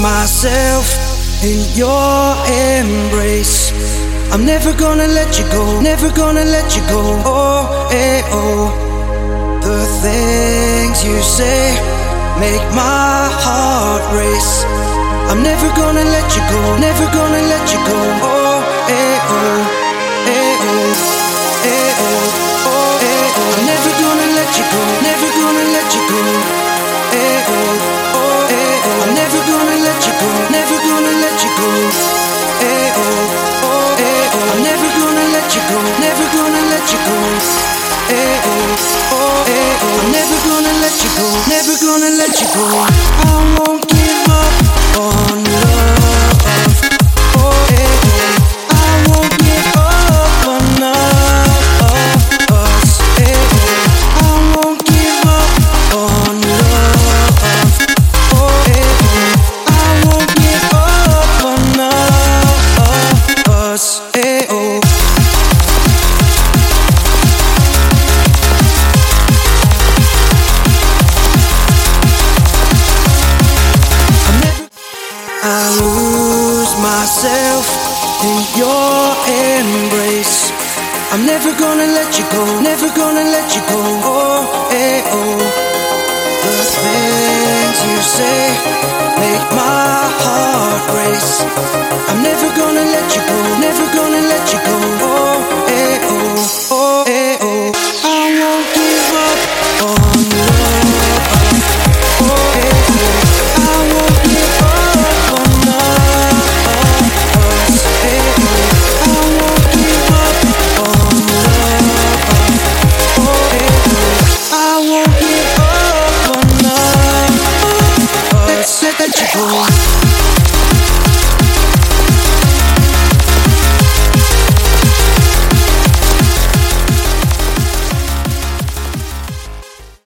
myself in your embrace. I'm never gonna let you go, never gonna let you go. Oh, eh, oh. The things you say make my heart race. I'm never gonna let you go, never gonna let you go. Oh, eh, oh, eh, oh, eh, oh, oh, eh, oh. I'm never gonna let you go, never gonna let you go. Eh, oh, oh, eh, oh. I'm never gonna let you go, never gonna let you go. Eh, oh, oh, eh, oh. I'm never gonna let you go, never gonna let you go. Eh, oh, oh, eh, oh. I'm never gonna let you go, never gonna let you go. I won't give up on love. Oh, eh, oh. I won't give up on us. Eh, oh. I won't give up on love. Oh, eh, oh. I won't give up on us. Eh, oh. I lose myself in your embrace. I'm never gonna let you go, never gonna let you go. Oh, eh, oh. The things you say make my heart race. I'm never gonna let you go, never gonna let you go. Oh,